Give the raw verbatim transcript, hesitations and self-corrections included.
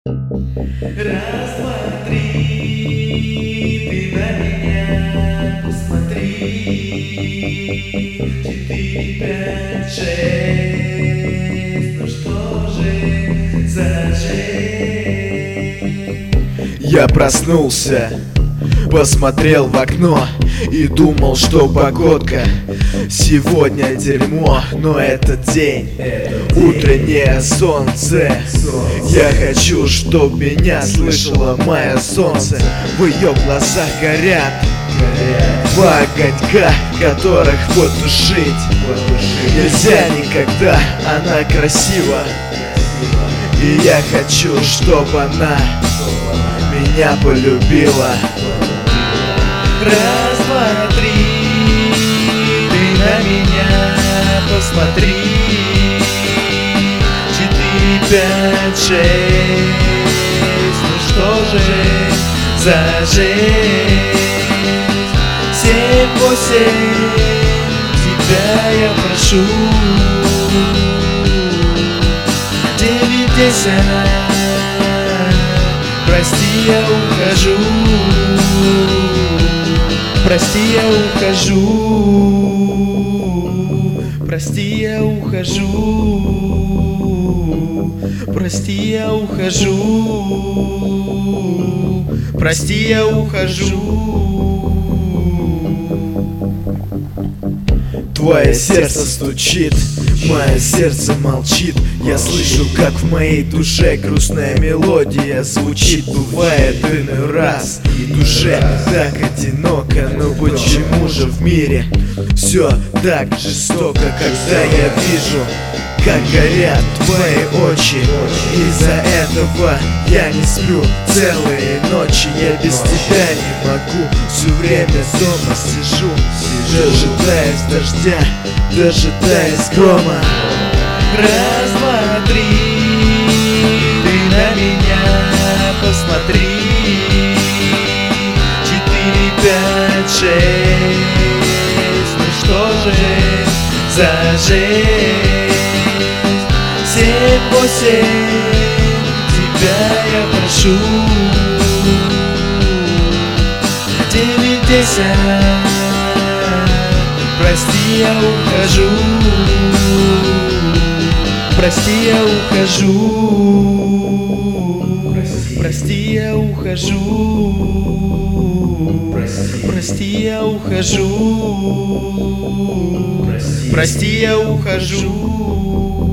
Раз, два, три, ты на меня посмотри. Четыре, пять, шесть, ну что же за жизнь? Я проснулся, посмотрел в окно и думал, что погодка сегодня дерьмо, но этот день, утреннее солнце. Я хочу, чтоб меня слышало мое солнце. В ее глазах горят два огонька, которых потушить нельзя никогда. Она красива, и я хочу, чтоб она меня полюбила. Раз, два, три, ты на меня посмотри. Четыре, пять, шесть, ну что же за жизнь? Семь, восемь, тебя я прошу. Девять, десять, прости, я ухожу. Прости, я ухожу. Прости, я ухожу. Прости, я ухожу. Прости, я ухожу. Твое сердце стучит, мое сердце молчит. Я слышу, как в моей душе грустная мелодия звучит. Бывает иной раз и душе так одиноко. Но почему же в мире все так жестоко, когда я вижу, как горят твои очи? Из-за этого я не сплю целые ночи. Я без тебя не могу, все время дома сижу, дожидаясь дождя, дожидаясь грома. Раз, два, три, ты на меня посмотри. Четыре, пять, шесть, ну что же за жизнь? Семь, восемь, тебя я прошу. Девять, десять, прости, я ухожу. Прости, я ухожу. Прости, я ухожу. Прости, я ухожу. Прости, я ухожу.